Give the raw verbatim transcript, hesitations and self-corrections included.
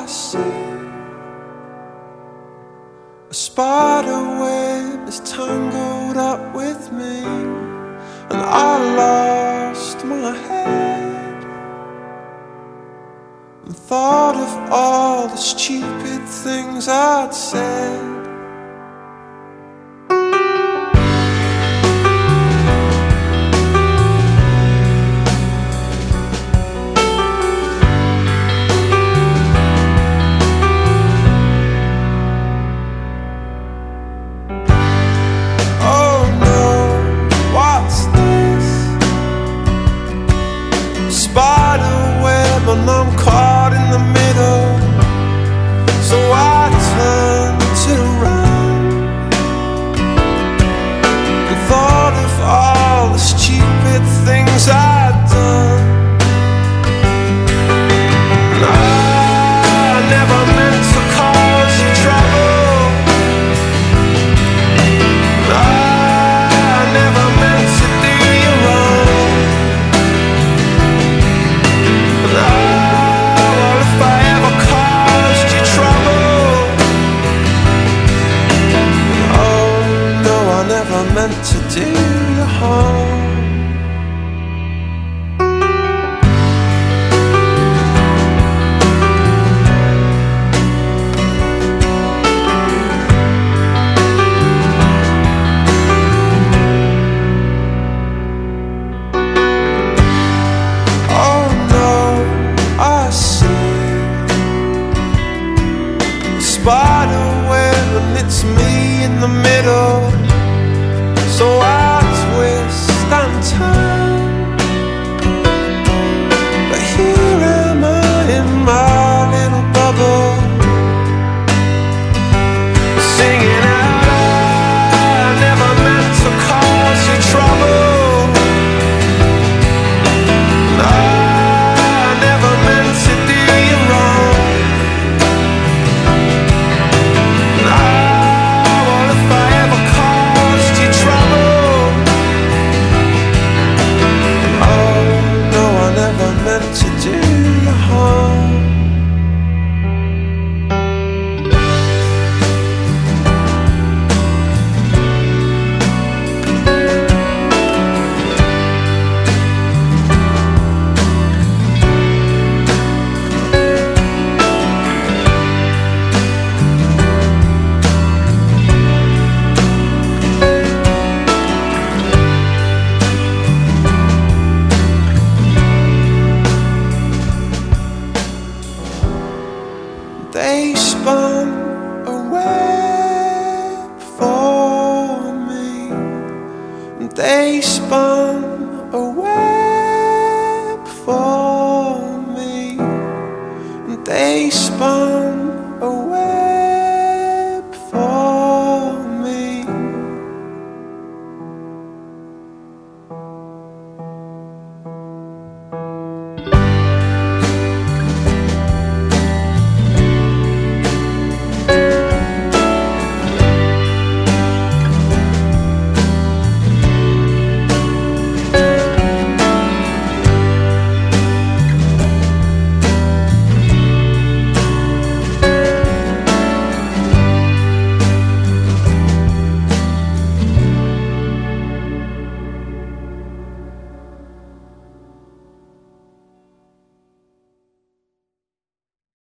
I see a spider web is tangled up with me, and I lost my head and thought of all the stupid things I'd said. And I'm caught in the middle, so I turned it around and thought of all the stupid things I'd done. And I never meant to cause you trouble, and I never meant to do you wrong, and I meant to do you harm. Oh no, I see a spider web and it's me in the middle. So I twist and turn, but here am I in my little bubble, singing out, I never meant to cause you trouble, I never meant to do you wrong, I, well, if I ever caused you trouble, meant to do you harm. They spun a web for me, and they spun a web for me, and they spun a web